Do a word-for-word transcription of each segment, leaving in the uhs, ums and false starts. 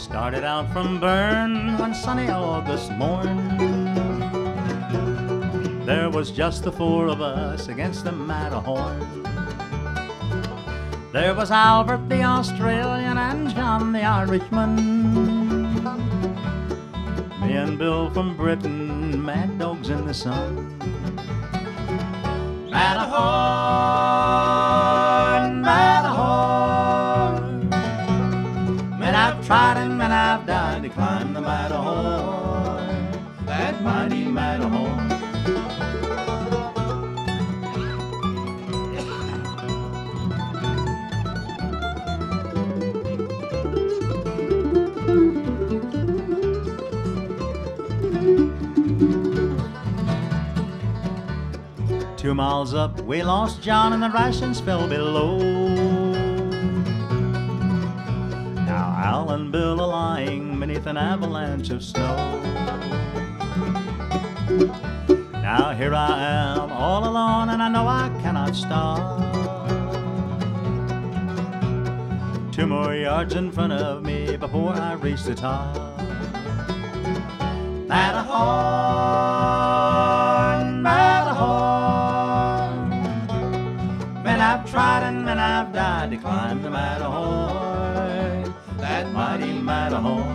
Started out from Bern one sunny August morn. There was just the four of us against the Matterhorn. There was Albert the Australian and John the Irishman. Me and Bill from Britain, mad dogs in the sun. Matterhorn, Matterhorn. Man, I've tried and man, I've died to climb the Matterhorn, that mighty Matterhorn. Two miles up, we lost John and the rations fell below. Now Al and Bill are lying beneath an avalanche of snow. Now here I am all alone and I know I cannot stop. Two more yards in front of me before I reach the top. Matterhorn, Matterhorn. Man, I've tried and man, I've died to climb the Matterhorn, that mighty Matterhorn.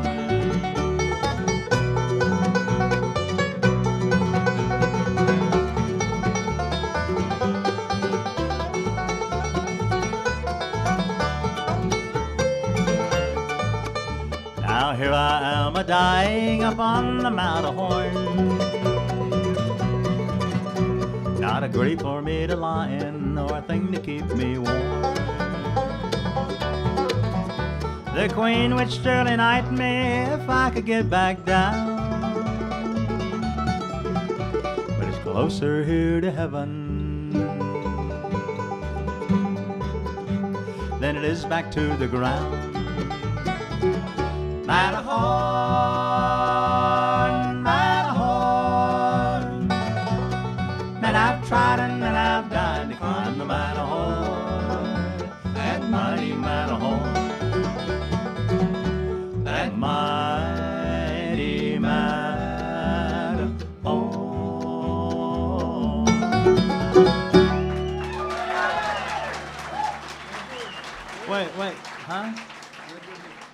Now here I am a-dying up on the Matterhorn. Not a grave for me to lie in, nor a thing to keep me warm. The Queen would surely knight me if I could get back down. But it's closer here to heaven than it is back to the ground. Matterhorn, Matterhorn. Man, I've tried and man, I've died to climb the Matterhorn, that mighty Matterhorn, that mighty Matterhorn. Wait, wait, huh?